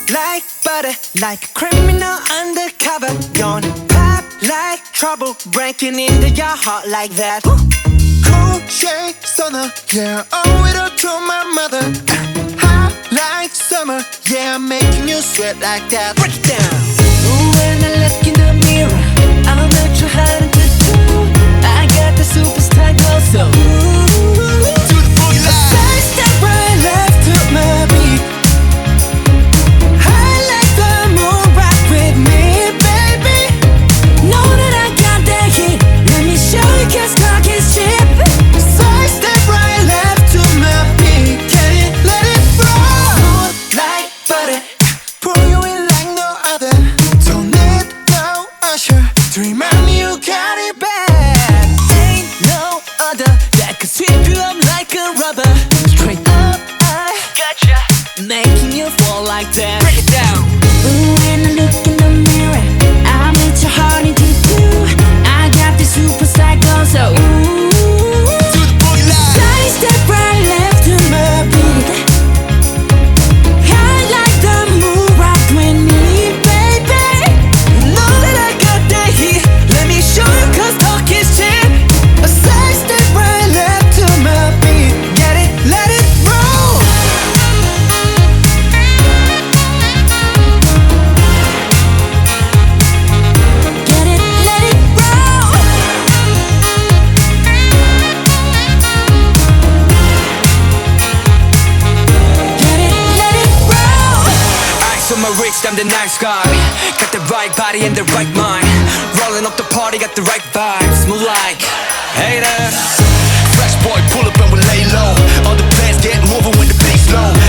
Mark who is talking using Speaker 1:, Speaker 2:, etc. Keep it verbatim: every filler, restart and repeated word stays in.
Speaker 1: like butter, like a criminal undercover. Gonna pop like trouble, breaking into your heart like that.
Speaker 2: Cool shade stunner, yeah, owe it all to my mother. Hot like summer, yeah, I'm making you sweat like that.
Speaker 1: Break it down. Ooh, when I look in the mirror, I'm not too hard to do. I got the superstar glow, so ooh,
Speaker 2: Do the boogie line.
Speaker 1: side step right left to my beat. I like the moon rock with me, baby. Know that I got that heat. Let me show you 'cause talk is cheap.
Speaker 2: Side step right left to my beat. Can you let it roll?
Speaker 1: Smooth like butter.
Speaker 2: Pull you in like no other. Don't need no usher to remind me you got it bad.
Speaker 1: Ain't no other that could sweep you up like a rubber. Straight up, I gotcha, making you fall like that. Break it down.
Speaker 3: Ooh, when I look in the mirror, I met your heart into two. I got the superstar glow, so ooh.
Speaker 2: Do the boogie line.
Speaker 3: Side step right left to my beat. I like the moon rock with me, baby.
Speaker 1: Know that I got that heat. Let me show you 'cause talk is cheap. A side step right left to my beat. Get it, let it roll.
Speaker 3: Get it, let it roll. Get it, let it roll.
Speaker 4: Ice on my wrist, I'm the nice guy. Got the right body and the right mind. Rolling up the party, got the right vibes. Move like haters.
Speaker 2: Fresh boy, pull up and we lay low. All the bands get moving when the bass low.